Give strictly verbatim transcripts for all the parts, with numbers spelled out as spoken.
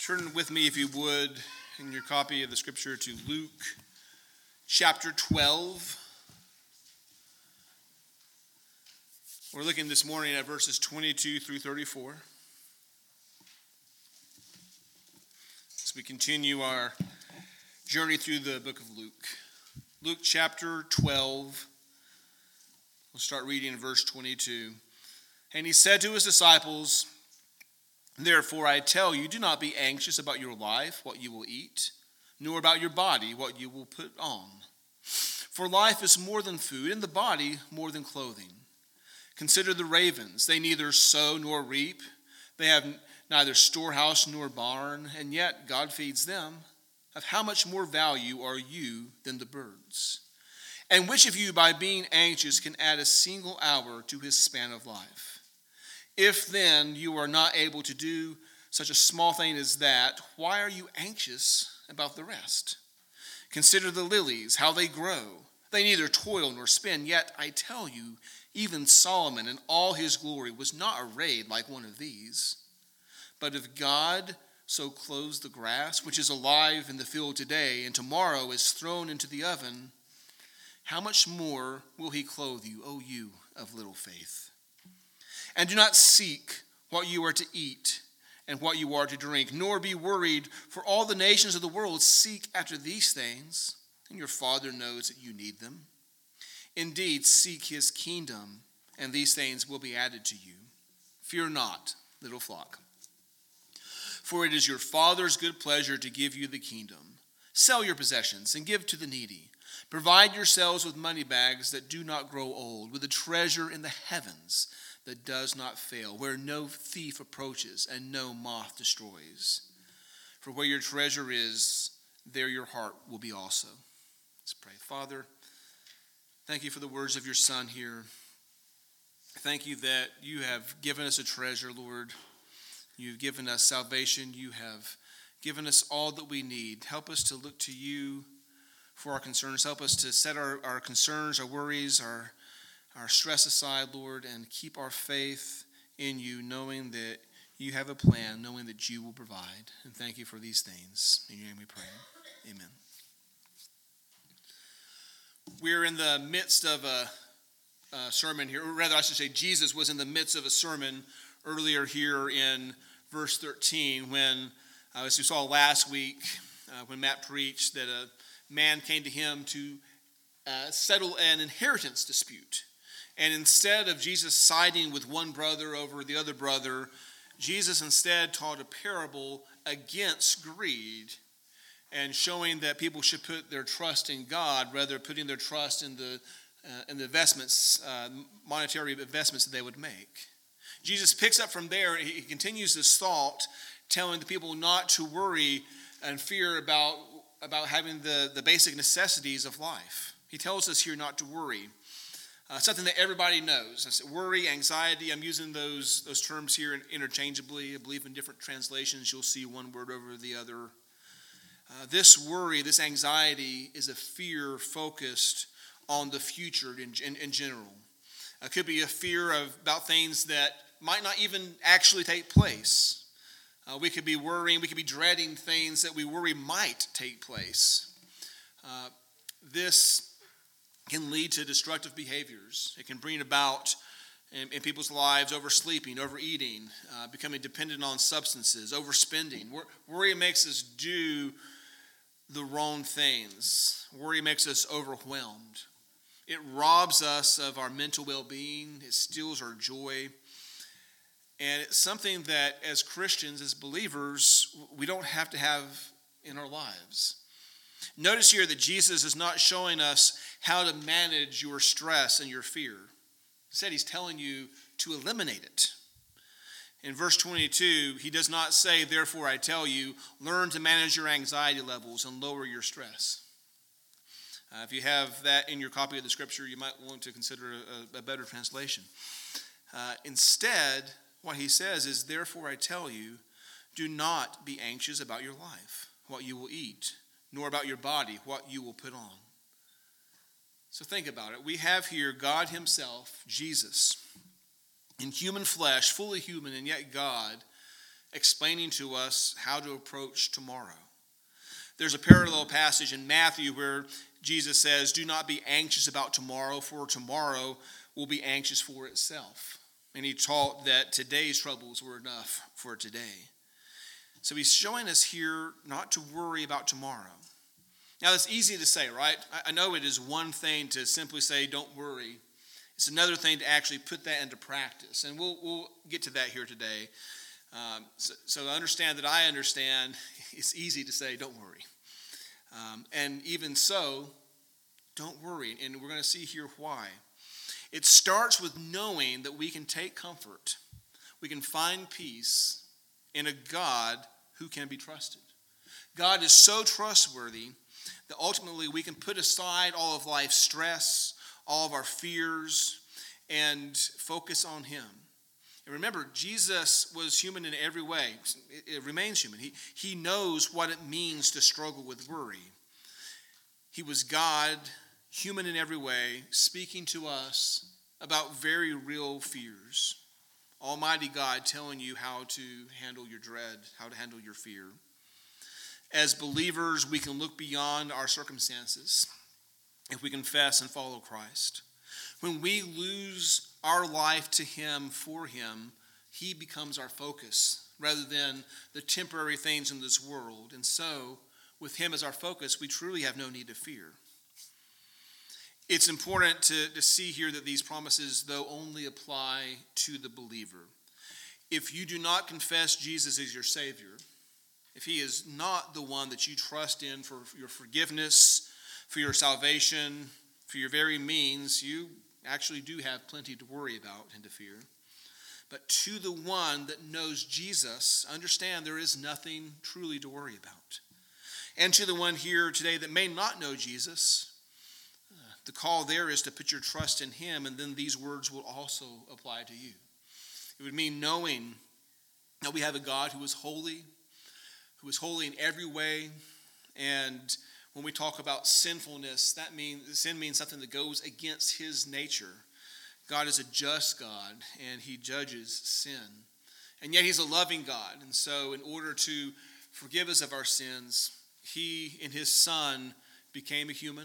Turn with me, if you would, in your copy of the scripture to Luke chapter twelve. We're looking this morning at verses twenty-two through thirty-four. As we continue our journey through the book of Luke. Luke chapter twelve. We'll start reading in verse twenty-two. And he said to his disciples, "Therefore I tell you, do not be anxious about your life, what you will eat, nor about your body, what you will put on. For life is more than food, and the body more than clothing. Consider the ravens. They neither sow nor reap. They have neither storehouse nor barn, and yet God feeds them. Of how much more value are you than the birds? And which of you, by being anxious, can add a single hour to his span of life? If then you are not able to do such a small thing as that, why are you anxious about the rest? Consider the lilies, how they grow. They neither toil nor spin, yet I tell you, even Solomon in all his glory was not arrayed like one of these. But if God so clothes the grass, which is alive in the field today, and tomorrow is thrown into the oven, how much more will he clothe you, O you of little faith? And do not seek what you are to eat and what you are to drink, nor be worried, for all the nations of the world seek after these things, and your Father knows that you need them. Indeed, seek his kingdom, and these things will be added to you. Fear not, little flock, for it is your Father's good pleasure to give you the kingdom. Sell your possessions and give to the needy. Provide yourselves with money bags that do not grow old, with a treasure in the heavens that does not fail, where no thief approaches and no moth destroys. For where your treasure is, there your heart will be also." Let's pray. Father, thank you for the words of your Son here. Thank you that you have given us a treasure, Lord. You've given us salvation. You have given us all that we need. Help us to look to you for our concerns. Help us to set our, our concerns, our worries, our our stress aside, Lord, and keep our faith in you, knowing that you have a plan, knowing that you will provide. And thank you for these things. In your name we pray. Amen. We're in the midst of a, a sermon here, or rather I should say Jesus was in the midst of a sermon earlier here in verse thirteen when, uh, as we saw last week, uh, when Matt preached, that a man came to him to uh, settle an inheritance dispute. And instead of Jesus siding with one brother over the other brother, Jesus instead taught a parable against greed and showing that people should put their trust in God rather than putting their trust in the uh, in the investments, uh, monetary investments that they would make. Jesus picks up from there. He continues this thought, telling the people not to worry and fear about, about having the, the basic necessities of life. He tells us here not to worry. Uh, something that everybody knows. I said worry, anxiety. I'm using those those terms here interchangeably. I believe in different translations you'll see one word over the other. Uh, this worry, this anxiety is a fear focused on the future in, in, in general. It could be a fear of about things that might not even actually take place. Uh, we could be worrying, we could be dreading things that we worry might take place. Uh, this can lead to destructive behaviors. It can bring about in, in people's lives oversleeping, overeating, uh, becoming dependent on substances, overspending. Wor- worry makes us do the wrong things. Worry makes us overwhelmed. It robs us of our mental well-being. It steals our joy. And it's something that as Christians, as believers, we don't have to have in our lives. Notice here that Jesus is not showing us how to manage your stress and your fear. Instead, he's telling you to eliminate it. In verse twenty-two, he does not say, "Therefore I tell you, learn to manage your anxiety levels and lower your stress." Uh, if you have that in your copy of the scripture, you might want to consider a, a better translation. Uh, instead, what he says is, "Therefore I tell you, do not be anxious about your life, what you will eat, nor about your body, what you will put on." So think about it. We have here God himself, Jesus, in human flesh, fully human and yet God, explaining to us how to approach tomorrow. There's a parallel passage in Matthew where Jesus says, "Do not be anxious about tomorrow, for tomorrow will be anxious for itself." And he taught that today's troubles were enough for today. So he's showing us here not to worry about tomorrow. Now, that's easy to say, right? I know it is one thing to simply say, don't worry. It's another thing to actually put that into practice. And we'll, we'll get to that here today. Um, so, so understand that I understand it's easy to say, don't worry. Um, and even so, don't worry. And we're going to see here why. It starts with knowing that we can take comfort. We can find peace in a God who can be trusted. God is so trustworthy that ultimately we can put aside all of life's stress, all of our fears, and focus on him. And remember, Jesus was human in every way. It, it remains human. He, he knows what it means to struggle with worry. He was God, human in every way, speaking to us about very real fears. Almighty God telling you how to handle your dread, how to handle your fear. As believers, we can look beyond our circumstances if we confess and follow Christ. When we lose our life to him, for him, he becomes our focus rather than the temporary things in this world. And so, with him as our focus, we truly have no need to fear. It's important to, to see here that these promises, though, only apply to the believer. If you do not confess Jesus as your Savior, if he is not the one that you trust in for your forgiveness, for your salvation, for your very means, you actually do have plenty to worry about and to fear. But to the one that knows Jesus, understand there is nothing truly to worry about. And to the one here today that may not know Jesus, uh, the call there is to put your trust in him, and then these words will also apply to you. It would mean knowing that we have a God who is holy, who is holy in every way. And when we talk about sinfulness, that means sin means something that goes against his nature. God is a just God, and he judges sin. And yet he's a loving God. And so in order to forgive us of our sins, he, in his Son, became a human.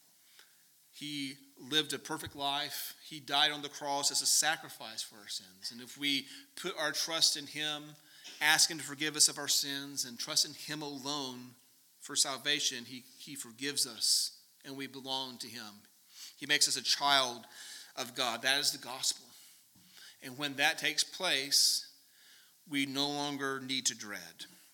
He lived a perfect life. He died on the cross as a sacrifice for our sins. And if we put our trust in him, ask him to forgive us of our sins, and trust in him alone for salvation, he, he forgives us, and we belong to him. He makes us a child of God. That is the gospel. And when that takes place, we no longer need to dread.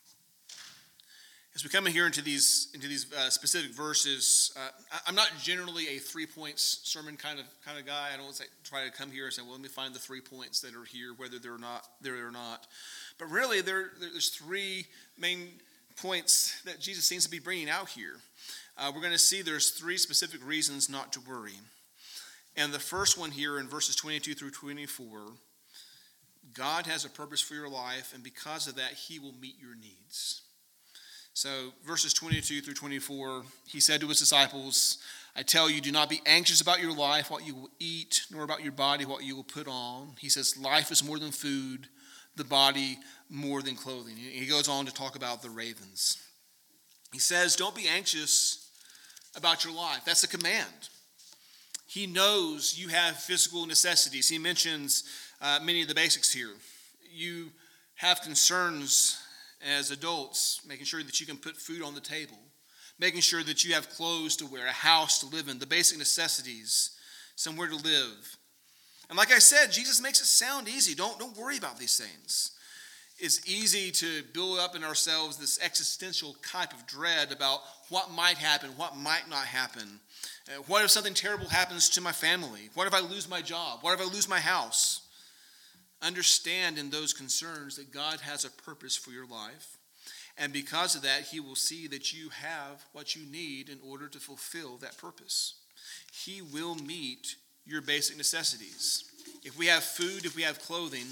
As we come in here into these into these uh, specific verses, uh, I'm not generally a three points sermon kind of kind of guy. I don't say, try to come here and say, well, let me find the three points that are here, whether they're not there or not. But really, there there's three main points that Jesus seems to be bringing out here. Uh, we're going to see there's three specific reasons not to worry. And the first one here in verses twenty-two through twenty-four, God has a purpose for your life, and because of that, he will meet your needs. So verses twenty-two through twenty-four, he said to his disciples, I tell you, do not be anxious about your life, what you will eat, nor about your body, what you will put on. He says, life is more than food, the body more than clothing. He goes on to talk about the ravens. He says, don't be anxious about your life. That's a command. He knows you have physical necessities. He mentions uh, many of the basics here. You have concerns as adults, making sure that you can put food on the table, making sure that you have clothes to wear, a house to live in, the basic necessities, somewhere to live. And like I said, Jesus makes it sound easy. Don't, don't worry about these things. It's easy to build up in ourselves this existential type of dread about what might happen, what might not happen. Uh, what if something terrible happens to my family? What if I lose my job? What if I lose my house? Understand in those concerns that God has a purpose for your life. And because of that, he will see that you have what you need in order to fulfill that purpose. He will meet your basic necessities. If we have food, if we have clothing,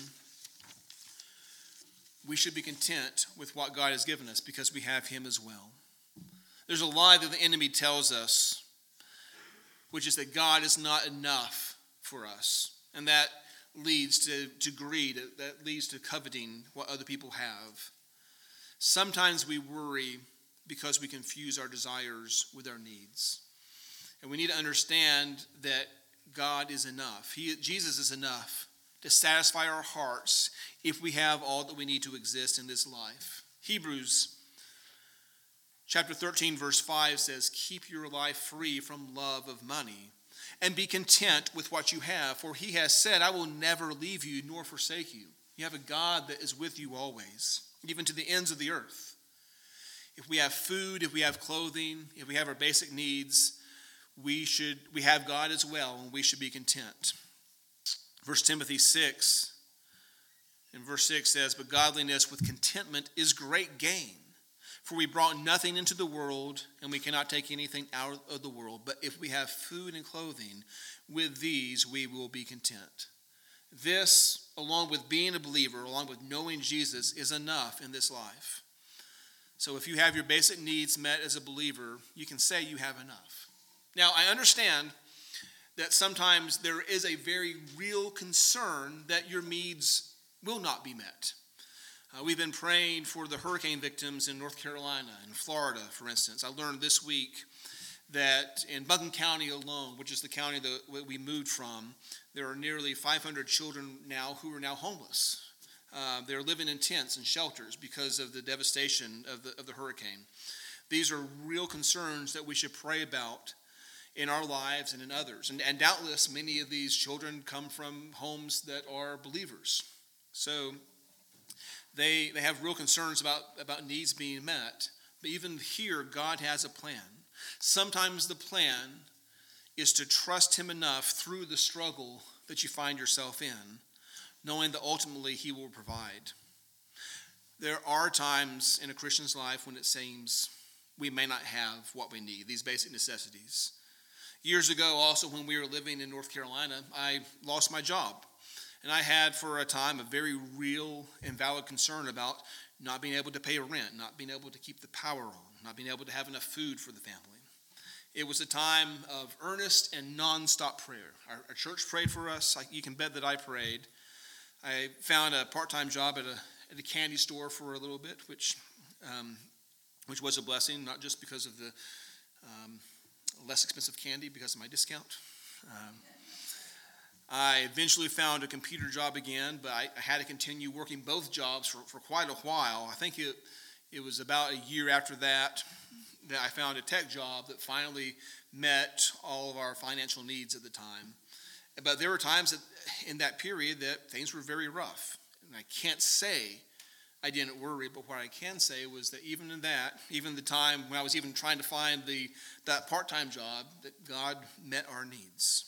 we should be content with what God has given us because we have him as well. There's a lie that the enemy tells us, which is that God is not enough for us, and that leads to, to greed, that leads to coveting what other people have. Sometimes we worry because we confuse our desires with our needs. And we need to understand that God is enough. He, Jesus is enough to satisfy our hearts if we have all that we need to exist in this life. Hebrews chapter thirteen, verse five says, "Keep your life free from love of money, and be content with what you have. For he has said, I will never leave you nor forsake you." You have a God that is with you always, even to the ends of the earth. If we have food, if we have clothing, if we have our basic needs, we should we have God as well, and we should be content. First Timothy six, and verse six says, "But godliness with contentment is great gain. For we brought nothing into the world, and we cannot take anything out of the world. But if we have food and clothing, with these we will be content." This, along with being a believer, along with knowing Jesus, is enough in this life. So if you have your basic needs met as a believer, you can say you have enough. Now, I understand that sometimes there is a very real concern that your needs will not be met. Uh, we've been praying for the hurricane victims in North Carolina and Florida, for instance. I learned this week that in Buncombe County alone, which is the county that we moved from, there are nearly five hundred children now who are now homeless. Uh, they're living in tents and shelters because of the devastation of the, of the hurricane. These are real concerns that we should pray about in our lives and in others. And, and doubtless many of these children come from homes that are believers. So they, they have real concerns about, about needs being met. But even here, God has a plan. Sometimes the plan is to trust him enough through the struggle that you find yourself in, knowing that ultimately he will provide. There are times in a Christian's life when it seems we may not have what we need, these basic necessities. Years ago, also, when we were living in North Carolina, I lost my job. And I had for a time a very real and valid concern about not being able to pay rent, not being able to keep the power on, not being able to have enough food for the family. It was a time of earnest and nonstop prayer. Our, our church prayed for us. I, you can bet that I prayed. I found a part-time job at a, at a candy store for a little bit, which um, which was a blessing, not just because of the um, less expensive candy, because of my discount. Um, I eventually found a computer job again, but I, I had to continue working both jobs for, for quite a while. I think it it was about a year after that that I found a tech job that finally met all of our financial needs at the time. But there were times that, in that period that things were very rough. And I can't say I didn't worry, but what I can say was that even in that, even the time when I was even trying to find the that part-time job, that God met our needs.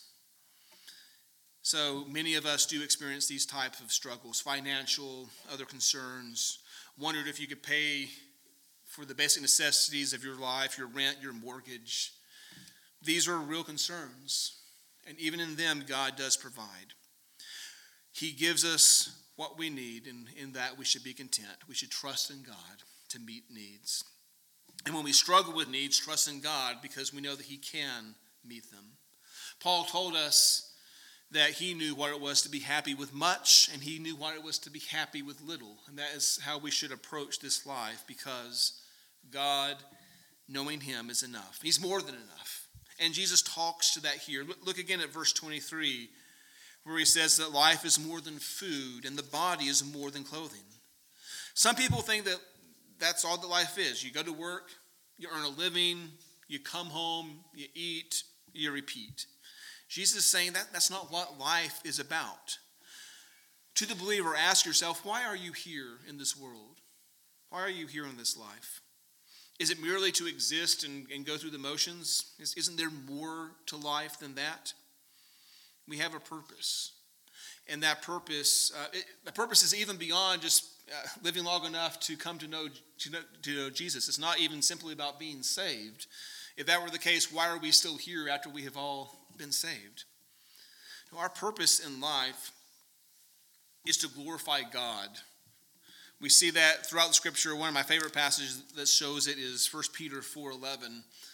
So many of us do experience these types of struggles, financial, other concerns, wondered if you could pay for the basic necessities of your life, your rent, your mortgage. These are real concerns, and even in them, God does provide. He gives us what we need, and in that we should be content. We should trust in God to meet needs. And when we struggle with needs, trust in God because we know that he can meet them. Paul told us that he knew what it was to be happy with much, and he knew what it was to be happy with little. And that is how we should approach this life, because God, knowing him, is enough. He's more than enough. And Jesus talks to that here. Look, look again at verse twenty-three, where he says that life is more than food, and the body is more than clothing. Some people think that that's all that life is. You go to work, you earn a living, you come home, you eat, you repeat. Jesus is saying that that's not what life is about. To the believer, ask yourself, why are you here in this world? Why are you here in this life? Is it merely to exist and, and go through the motions? Is, isn't there more to life than that? We have a purpose. And that purpose, uh, it, the purpose is even beyond just uh, living long enough to come to know, to know to know Jesus. It's not even simply about being saved. If that were the case, why are we still here after we have all been saved? Now, our purpose in life is to glorify God. We see that throughout the scripture. One of my favorite passages that shows it is First Peter four eleven.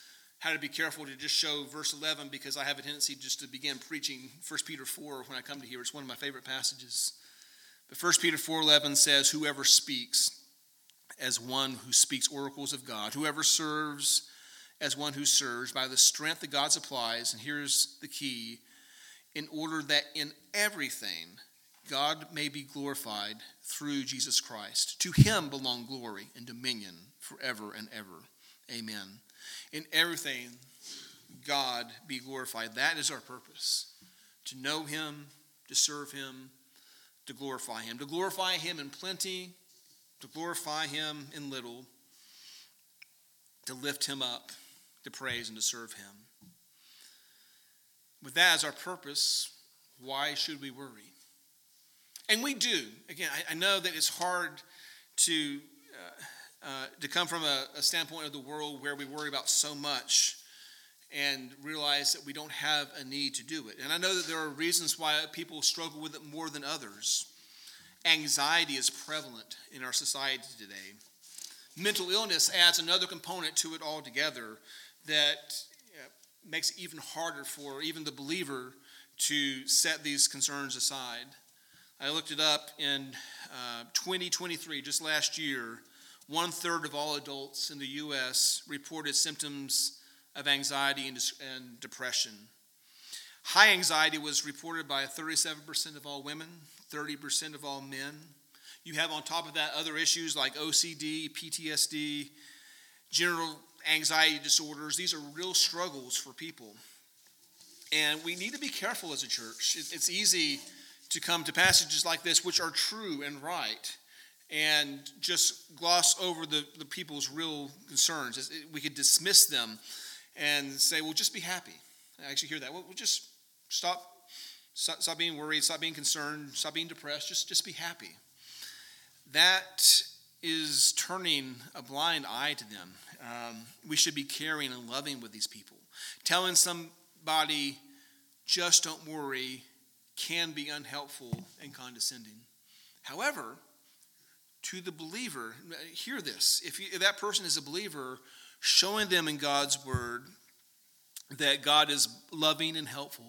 had to be careful to just show verse eleven because I have a tendency just to begin preaching First Peter four when I come to here. It's one of my favorite passages. But First Peter four eleven says, whoever speaks as one who speaks oracles of God, whoever serves as one who serves by the strength that God supplies, and here's the key, in order that in everything God may be glorified through Jesus Christ. To him belong glory and dominion forever and ever. Amen. In everything, God be glorified. That is our purpose. To know him, to serve him, to glorify him. To glorify him in plenty, to glorify him in little, to lift him up, to praise and to serve him. With that as our purpose, why should we worry? And we do. Again, I, I know that it's hard to uh, uh, to come from a, a standpoint of the world where we worry about so much and realize that we don't have a need to do it. And I know that there are reasons why people struggle with it more than others. Anxiety is prevalent in our society today. Mental illness adds another component to it altogether that you know, makes it even harder for even the believer to set these concerns aside. I looked it up in uh, twenty twenty-three, just last year, one third of all adults in the U S reported symptoms of anxiety and, and depression. High anxiety was reported by thirty-seven percent of all women, thirty percent of all men. You have on top of that other issues like O C D, P T S D, general anxiety disorders. These are real struggles for people. And we need to be careful as a church. It's easy to come to passages like this, which are true and right, and just gloss over the, the people's real concerns. We could dismiss them and say, well, just be happy. I actually hear that. Well, we'll just stop, stop, stop being worried, stop being concerned, stop being depressed. Just, just be happy. That is turning a blind eye to them. Um, we should be caring and loving with these people. Telling somebody, just don't worry, can be unhelpful and condescending. However, to the believer, hear this. If, you, if that person is a believer, showing them in God's word that God is loving and helpful,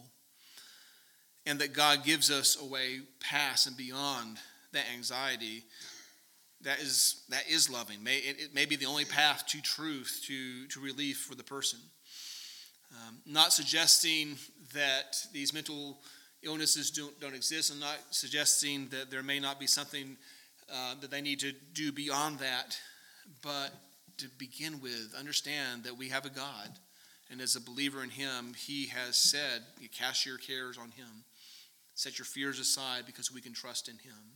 and that God gives us a way past and beyond that anxiety, that is that is loving. May, it, it may be the only path to truth, to, to relief for the person. Um, not suggesting that these mental illnesses don't, don't exist. I'm not suggesting that there may not be something uh, that they need to do beyond that. But to begin with, understand that we have a God. And as a believer in him, he has said, you cast your cares on him. Set your fears aside because we can trust in him.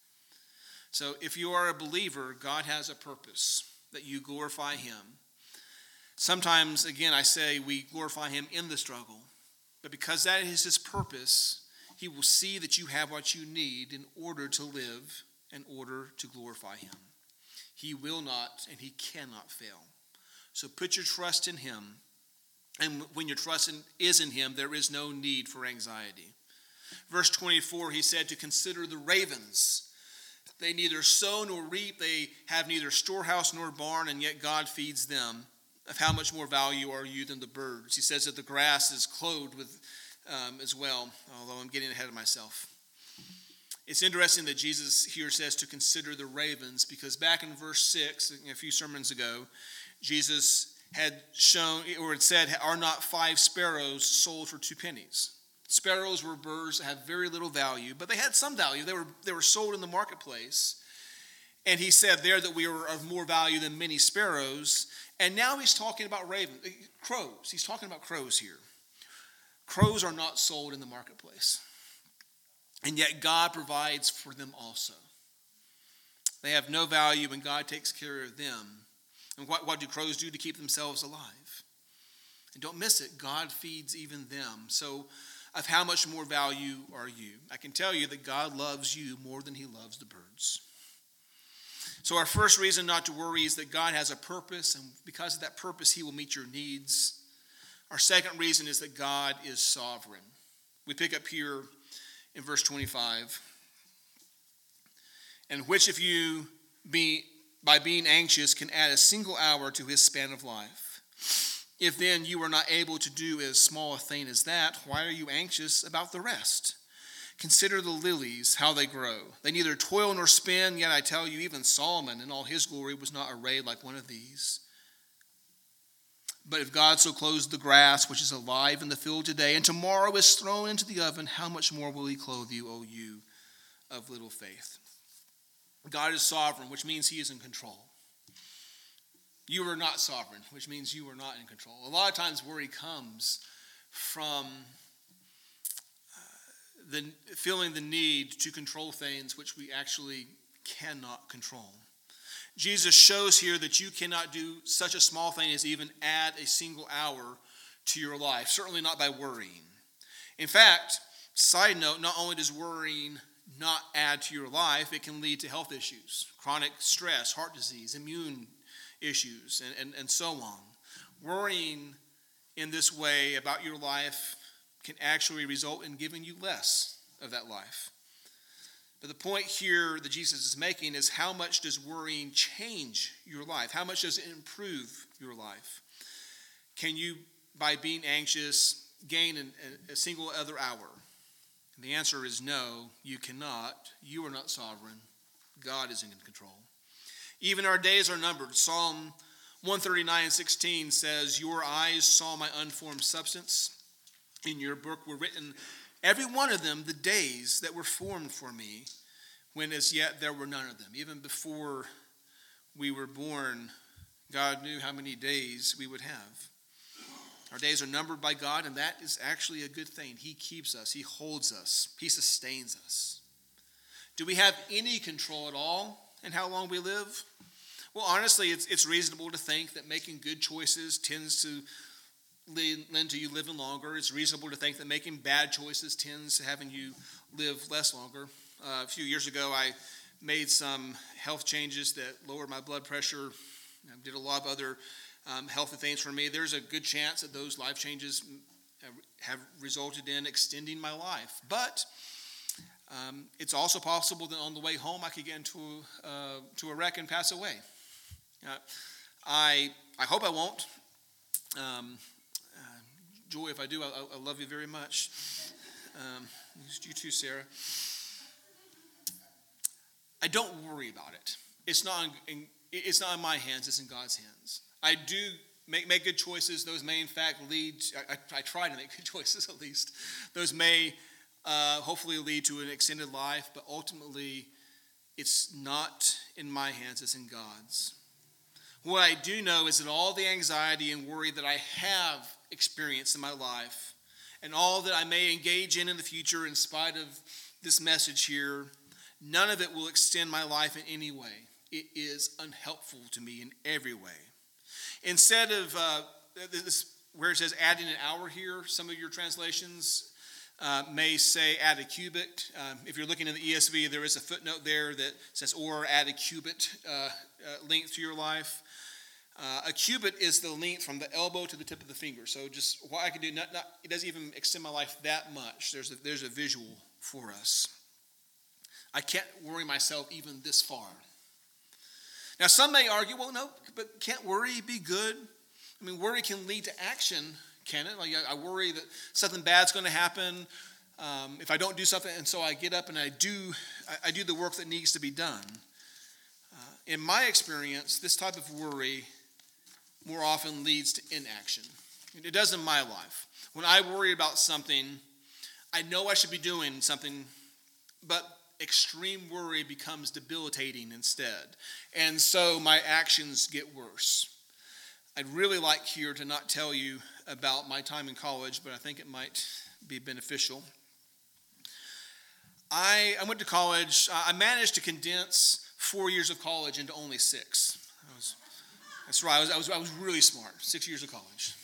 So if you are a believer, God has a purpose that you glorify him. Sometimes, again, I say we glorify him in the struggle. But because that is his purpose, he will see that you have what you need in order to live, in order to glorify him. He will not and he cannot fail. So put your trust in him. And when your trust in, is in him, there is no need for anxiety. Verse twenty-four, he said to consider the ravens. They neither sow nor reap. They have neither storehouse nor barn, and yet God feeds them. Of how much more value are you than the birds? He says that the grass is clothed with um, as well, although I'm getting ahead of myself. It's interesting that Jesus here says to consider the ravens, because back in verse six, a few sermons ago, Jesus had shown, or had said, are not five sparrows sold for two pennies? Sparrows were birds that have very little value, but they had some value. They were, they were sold in the marketplace. And he said there that we are of more value than many sparrows. And now he's talking about ravens, crows. He's talking about crows here. Crows are not sold in the marketplace. And yet God provides for them also. They have no value and God takes care of them. And what, what do crows do to keep themselves alive? And don't miss it, God feeds even them. So of how much more value are you? I can tell you that God loves you more than he loves the birds. So our first reason not to worry is that God has a purpose, and because of that purpose, he will meet your needs. Our second reason is that God is sovereign. We pick up here in verse twenty-five. And which of you, be, by being anxious, can add a single hour to his span of life? If then you are not able to do as small a thing as that, why are you anxious about the rest? Consider the lilies, how they grow. They neither toil nor spin, yet I tell you, even Solomon in all his glory was not arrayed like one of these. But if God so clothes the grass, which is alive in the field today, and tomorrow is thrown into the oven, how much more will he clothe you, O you of little faith? God is sovereign, which means he is in control. You are not sovereign, which means you are not in control. A lot of times worry comes from uh, the feeling the need to control things which we actually cannot control. Jesus shows here that you cannot do such a small thing as even add a single hour to your life, certainly not by worrying. In fact, side note, not only does worrying not add to your life, it can lead to health issues, chronic stress, heart disease, immune issues, and, and, and so on. Worrying in this way about your life can actually result in giving you less of that life. But the point here that Jesus is making is, how much does worrying change your life? How much does it improve your life? Can you, by being anxious, gain an, a single other hour? And the answer is no, you cannot. You are not sovereign. God is in control. Even our days are numbered. Psalm one thirty-nine sixteen says, your eyes saw my unformed substance. In your book were written, every one of them, the days that were formed for me, when as yet there were none of them. Even before we were born, God knew how many days we would have. Our days are numbered by God, and that is actually a good thing. He keeps us. He holds us. He sustains us. Do we have any control at all in how long we live? Well, honestly, it's, it's reasonable to think that making good choices tends to lend to you living longer. It's reasonable to think that making bad choices tends to having you live less longer. Uh, a few years ago, I made some health changes that lowered my blood pressure. I did a lot of other um, healthy things for me. There's a good chance that those life changes have resulted in extending my life. But um, it's also possible that on the way home, I could get into uh, to a wreck and pass away. Uh, I I hope I won't. Um, uh, Joy, if I do, I, I love you very much. Um, you too, Sarah. I don't worry about it. It's not in, it's not in my hands. It's in God's hands. I do make make good choices. Those may, in fact, lead. I, I, I try to make good choices, at least. Those may uh, hopefully lead to an extended life, but ultimately, it's not in my hands. It's in God's. What I do know is that all the anxiety and worry that I have experienced in my life, and all that I may engage in in the future in spite of this message here, none of it will extend my life in any way. It is unhelpful to me in every way. Instead of uh, this, where it says adding an hour here, some of your translations uh, may say add a cubit. Um, if you're looking in the E S V, there is a footnote there that says or add a cubit uh, uh, length to your life. Uh, a cubit is the length from the elbow to the tip of the finger. So just what I can do, not, not, it doesn't even extend my life that much. There's a, there's a visual for us. I can't worry myself even this far. Now, some may argue, well, no, but can't worry be good? I mean, worry can lead to action, can it? Like, I worry that something bad's going to happen um, if I don't do something, and so I get up and I do, I, I do the work that needs to be done. Uh, in my experience, this type of worry more often leads to inaction. It does in my life. When I worry about something, I know I should be doing something, but extreme worry becomes debilitating instead. And so my actions get worse. I'd really like here to not tell you about my time in college, but I think it might be beneficial. I, I went to college. I managed to condense four years of college into only six. I was, that's right. I was, I was, I was really smart. Six years of college.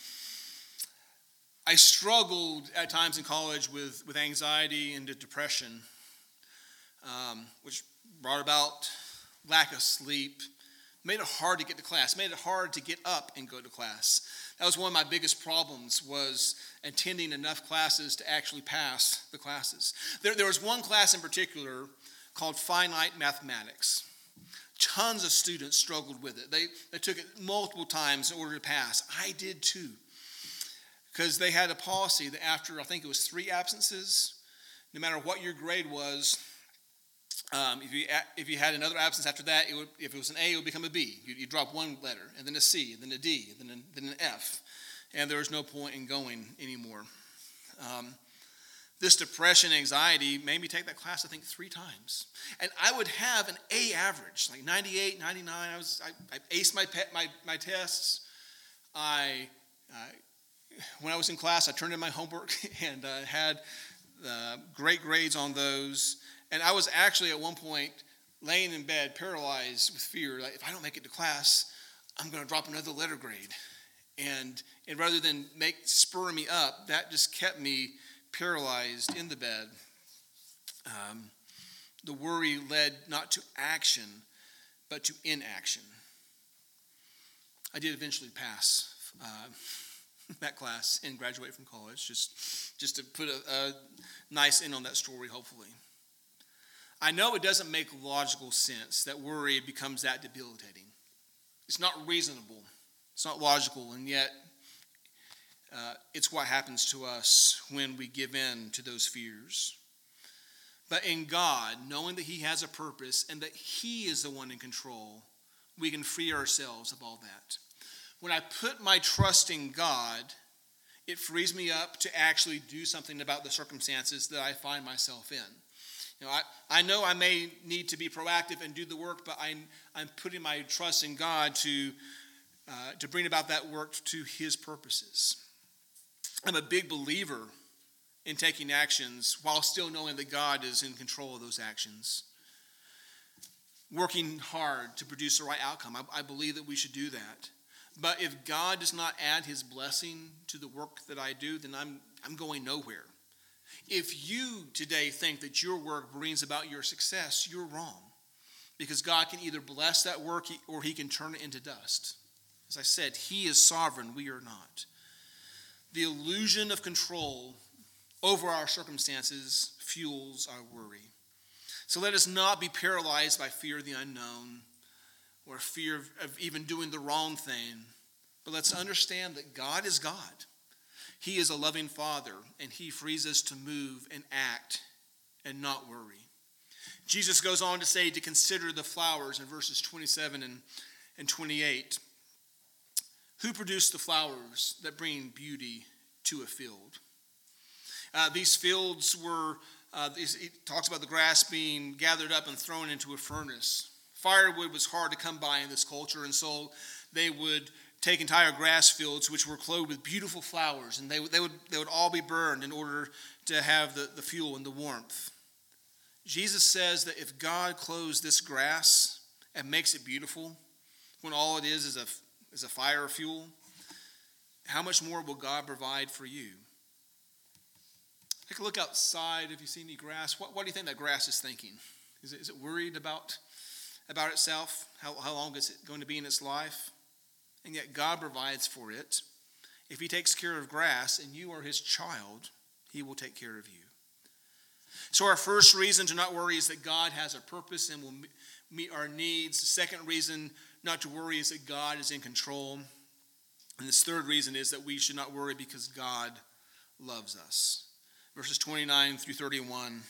I struggled at times in college with, with anxiety and depression, um, which brought about lack of sleep, made it hard to get to class, made it hard to get up and go to class. That was one of my biggest problems, was attending enough classes to actually pass the classes. There, there was one class in particular called Finite Mathematics. Tons of students struggled with it. They, they took it multiple times in order to pass. I did too. Because they had a policy that after, I think it was three absences, no matter what your grade was, um, if you if you had another absence after that, it would, if it was an A, it would become a B. You, you drop one letter, and then a C, and then a D, and then, a, then an F. And there was no point in going anymore. Um, this depression, anxiety made me take that class, I think, three times. And I would have an A average, like ninety-eight, ninety-nine. I was I, I aced my, pet, my, my tests. I... I When I was in class, I turned in my homework and uh, had uh, great grades on those. And I was actually at one point laying in bed, paralyzed with fear. Like, if I don't make it to class, I'm going to drop another letter grade. And, and rather than make spur me up, that just kept me paralyzed in the bed. Um, the worry led not to action, but to inaction. I did eventually pass Uh, that class and graduate from college, just, just to put a, a nice end on that story, hopefully. I know it doesn't make logical sense that worry becomes that debilitating. It's not reasonable. It's not logical, and yet uh, it's what happens to us when we give in to those fears. But in God, knowing that he has a purpose and that he is the one in control, we can free ourselves of all that. When I put my trust in God, it frees me up to actually do something about the circumstances that I find myself in. You know, I, I know I may need to be proactive and do the work, but I'm, I'm putting my trust in God to, uh, to bring about that work to his purposes. I'm a big believer in taking actions while still knowing that God is in control of those actions. Working hard to produce the right outcome. I, I believe that we should do that. But if God does not add his blessing to the work that I do, then I'm I'm going nowhere. If you today think that your work brings about your success, you're wrong. Because God can either bless that work or he can turn it into dust. As I said, he is sovereign, we are not. The illusion of control over our circumstances fuels our worry. So let us not be paralyzed by fear of the unknown, or fear of, of even doing the wrong thing. But let's understand that God is God. He is a loving Father, and he frees us to move and act and not worry. Jesus goes on to say to consider the flowers in verses twenty-seven and, and twenty-eight. Who produced the flowers that bring beauty to a field? Uh, these fields were, uh, it talks about the grass being gathered up and thrown into a furnace. Firewood was hard to come by in this culture, and so they would take entire grass fields, which were clothed with beautiful flowers, and they, they, would, they would all be burned in order to have the, the fuel and the warmth. Jesus says that if God clothes this grass and makes it beautiful, when all it is is a, is a fire or fuel, how much more will God provide for you? Take a look outside if you see any grass. What, what do you think that grass is thinking? Is it, is it worried about about itself, how, how long is it going to be in its life? And yet God provides for it. If he takes care of grass and you are his child, he will take care of you. So our first reason to not worry is that God has a purpose and will meet our needs. The second reason not to worry is that God is in control. And this third reason is that we should not worry because God loves us. Verses twenty-nine through thirty-one.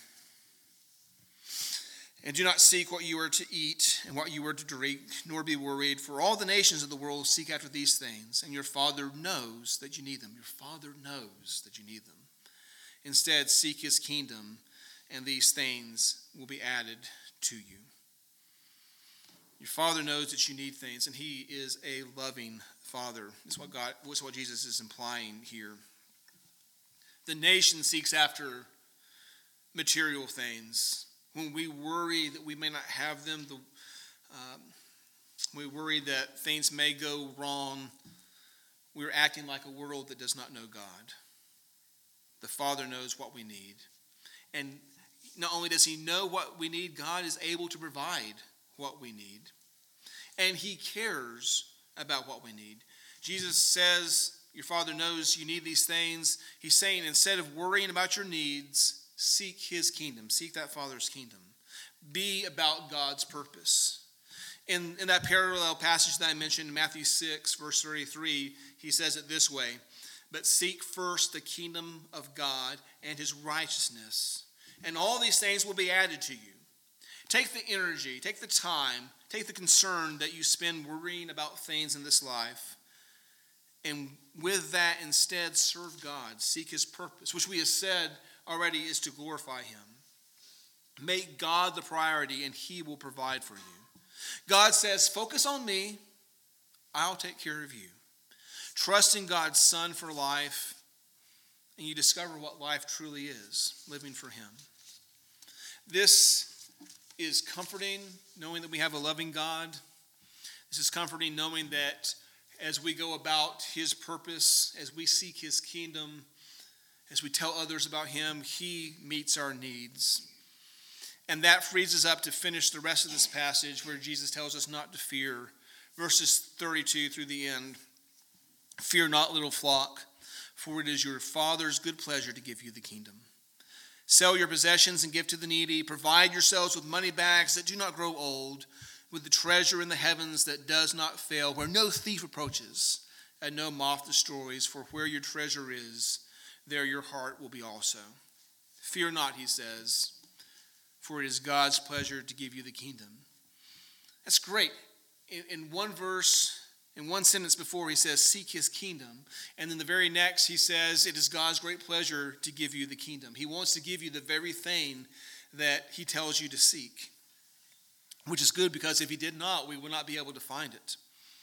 And do not seek what you are to eat and what you are to drink, nor be worried, for all the nations of the world seek after these things, and your Father knows that you need them. Your Father knows that you need them. Instead, seek his kingdom, and these things will be added to you. Your Father knows that you need things, and he is a loving Father. That's what God, that's what Jesus is implying here. The nation seeks after material things. When we worry that we may not have them, the, um, we worry that things may go wrong, we're acting like a world that does not know God. The Father knows what we need. And not only does he know what we need, God is able to provide what we need. And he cares about what we need. Jesus says, your Father knows you need these things. He's saying, instead of worrying about your needs, seek his kingdom. Seek that Father's kingdom. Be about God's purpose. In, in that parallel passage that I mentioned in Matthew six, verse thirty-three, he says it this way, "But seek first the kingdom of God and his righteousness, and all these things will be added to you." Take the energy, take the time, take the concern that you spend worrying about things in this life, and with that instead serve God, seek his purpose, which we have said already is to glorify him. Make God the priority and he will provide for you. God says, focus on me, I'll take care of you. Trust in God's Son for life, and you discover what life truly is, living for him. This is comforting, knowing that we have a loving God. This is comforting, knowing that as we go about his purpose, as we seek his kingdom, as we tell others about him, he meets our needs. And that frees us up to finish the rest of this passage where Jesus tells us not to fear. Verses thirty-two through the end. "Fear not, little flock, for it is your Father's good pleasure to give you the kingdom. Sell your possessions and give to the needy. Provide yourselves with money bags that do not grow old, with the treasure in the heavens that does not fail, where no thief approaches and no moth destroys. For where your treasure is, there your heart will be also. Fear not," he says, "for it is God's pleasure to give you the kingdom." That's great. In, in one verse, in one sentence before, he says, seek his kingdom. And then the very next, he says, it is God's great pleasure to give you the kingdom. He wants to give you the very thing that he tells you to seek, which is good, because if he did not, we would not be able to find it.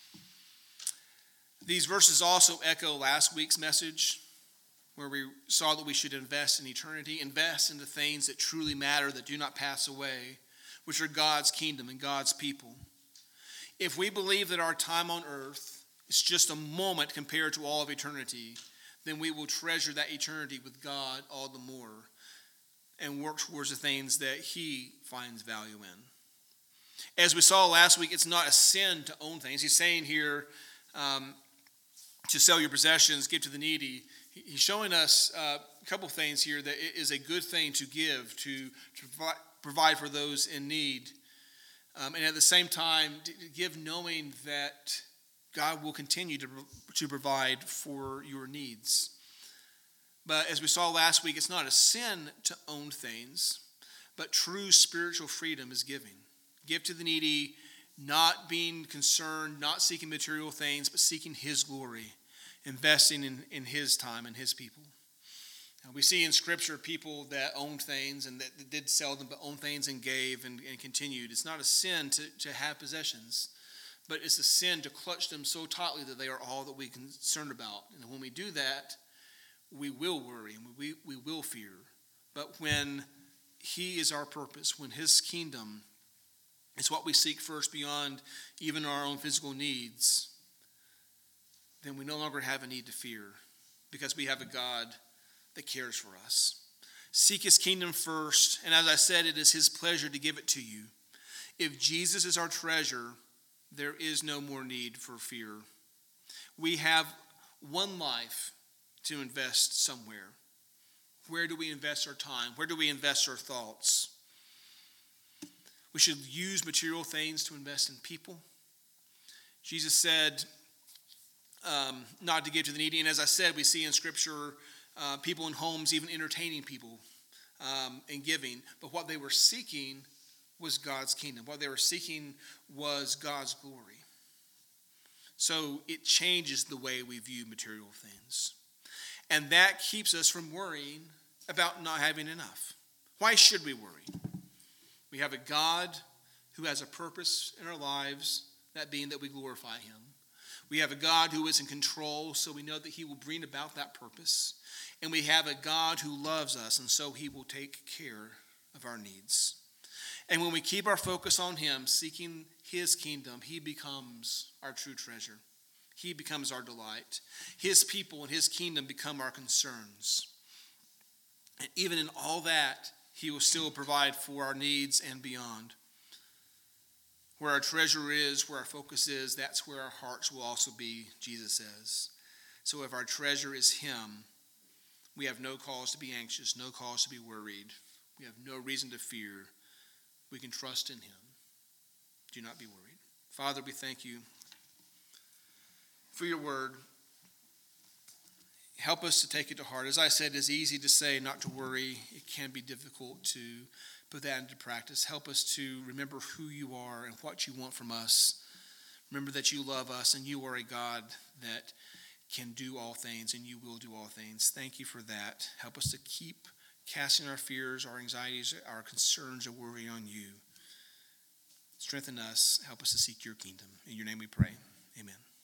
These verses also echo last week's message, where we saw that we should invest in eternity, invest in the things that truly matter, that do not pass away, which are God's kingdom and God's people. If we believe that our time on earth is just a moment compared to all of eternity, then we will treasure that eternity with God all the more and work towards the things that he finds value in. As we saw last week, it's not a sin to own things. He's saying here um, to sell your possessions, give to the needy. He's showing us uh, a couple things here that it is a good thing to give, to, to provide for those in need. Um, and at the same time, to give knowing that God will continue to, to provide for your needs. But as we saw last week, it's not a sin to own things, but true spiritual freedom is giving. Give to the needy, not being concerned, not seeking material things, but seeking his glory, investing in, in his time and his people. Now, we see in Scripture people that owned things and that did sell them, but owned things and gave and, and continued. It's not a sin to, to have possessions, but it's a sin to clutch them so tightly that they are all that we're concerned about. And when we do that, we will worry and we, we will fear. But when he is our purpose, when his kingdom is what we seek first beyond even our own physical needs, then we no longer have a need to fear, because we have a God that cares for us. Seek his kingdom first, and as I said, it is his pleasure to give it to you. If Jesus is our treasure, there is no more need for fear. We have one life to invest somewhere. Where do we invest our time? Where do we invest our thoughts? We should use material things to invest in people. Jesus said um, not to give to the needy, and as I said, we see in Scripture Uh, people in homes even entertaining people um, and giving. But what they were seeking was God's kingdom. What they were seeking was God's glory. So it changes the way we view material things. And that keeps us from worrying about not having enough. Why should we worry? We have a God who has a purpose in our lives, that being that we glorify him. We have a God who is in control, so we know that he will bring about that purpose. And we have a God who loves us, and so he will take care of our needs. And when we keep our focus on him, seeking his kingdom, he becomes our true treasure. He becomes our delight. His people and his kingdom become our concerns. And even in all that, he will still provide for our needs and beyond. Where our treasure is, where our focus is, that's where our hearts will also be, Jesus says. So if our treasure is him, we have no cause to be anxious, no cause to be worried. We have no reason to fear. We can trust in him. Do not be worried. Father, we thank you for your word. Help us to take it to heart. As I said, it's easy to say not to worry. It can be difficult to put that into practice. Help us to remember who you are and what you want from us. Remember that you love us and you are a God that can do all things and you will do all things. Thank you for that. Help us to keep casting our fears, our anxieties, our concerns, and worry on you. Strengthen us. Help us to seek your kingdom. In your name we pray. Amen.